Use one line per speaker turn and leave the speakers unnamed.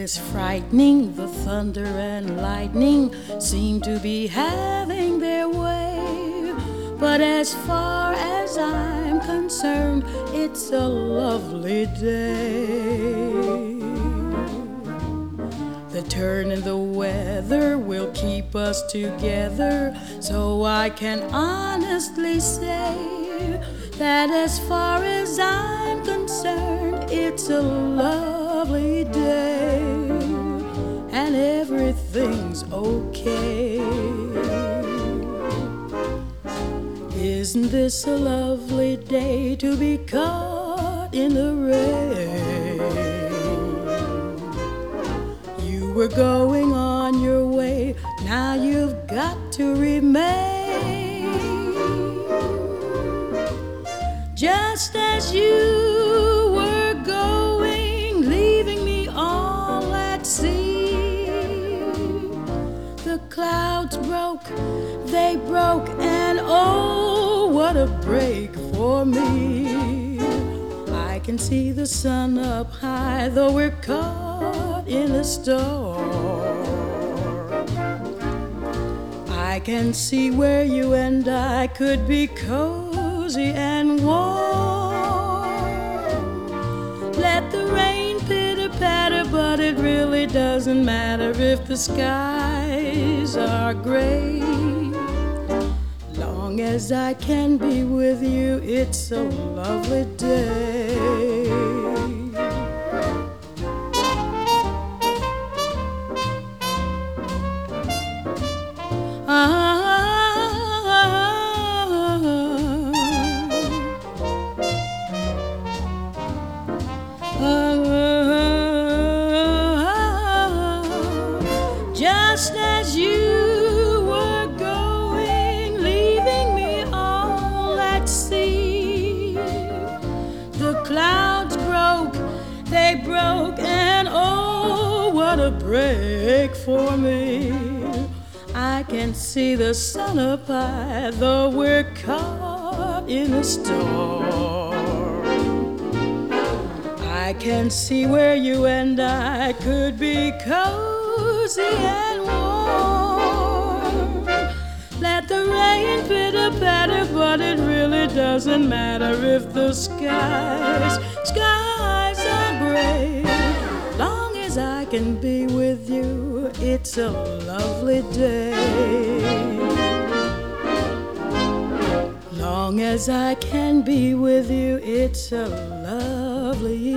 is frightening. The thunder and lightning seem to be having their way. But as far as I'm concerned, it's a lovely day. The turn in the weather will keep us together, so I can honestly say that as far as I'm concerned, it's a lovely day, and everything's okay. Isn't this a lovely day to be caught in the rain? You were going on your way, now you've got to remain. Just as you were going, leaving me all at sea, the clouds broke, they broke, and oh, what a break for me. I can see the sun up high, though we're caught in a storm. I can see where you and I could be cozy and warm. Let the rain pitter-patter, but it really doesn't matter if the skies are gray. Long as I can be with you, it's a lovely day. Just as you were going, leaving me all at sea, the clouds broke, they broke, and oh, what a break for me. I can see the sun up high, though we're caught in a storm. I can see where you and I could be cozy and warm. Let the rain pitter-patter, but it really doesn't matter if the skies are gray. Long as I can be with you, it's a lovely day. Long as I can be with you, it's a lovely